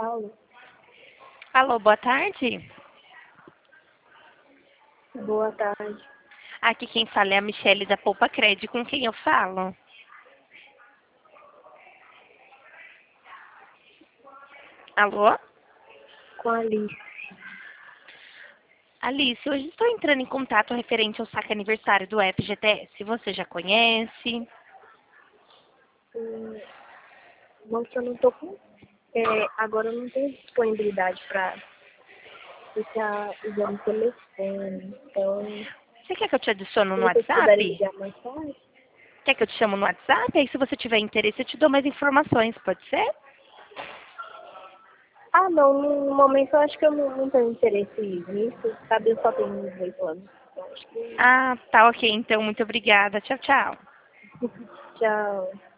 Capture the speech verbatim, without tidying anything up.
Alô, Alô, boa tarde. boa tarde. Aqui quem fala é a Michele da Poupa Cred. Com quem eu falo? Alô? Com a Alice. Alice, hoje estou entrando em contato referente ao saque aniversário do F G T S. Você já conhece? Hum, Moça, eu não tô com. É, agora eu não tenho disponibilidade para ficar usando o telefone. Então, Você quer que eu te adicione se no vocês puderem WhatsApp? ligar mais tarde. Quer que eu te chamo no WhatsApp? Aí se você tiver interesse eu te dou mais informações, pode ser? Ah, não, no momento eu acho que eu não, não tenho interesse nisso. Sabe, eu só tenho dezoito anos. Então, acho que. Ah, tá ok, então muito obrigada. Tchau, tchau. Tchau.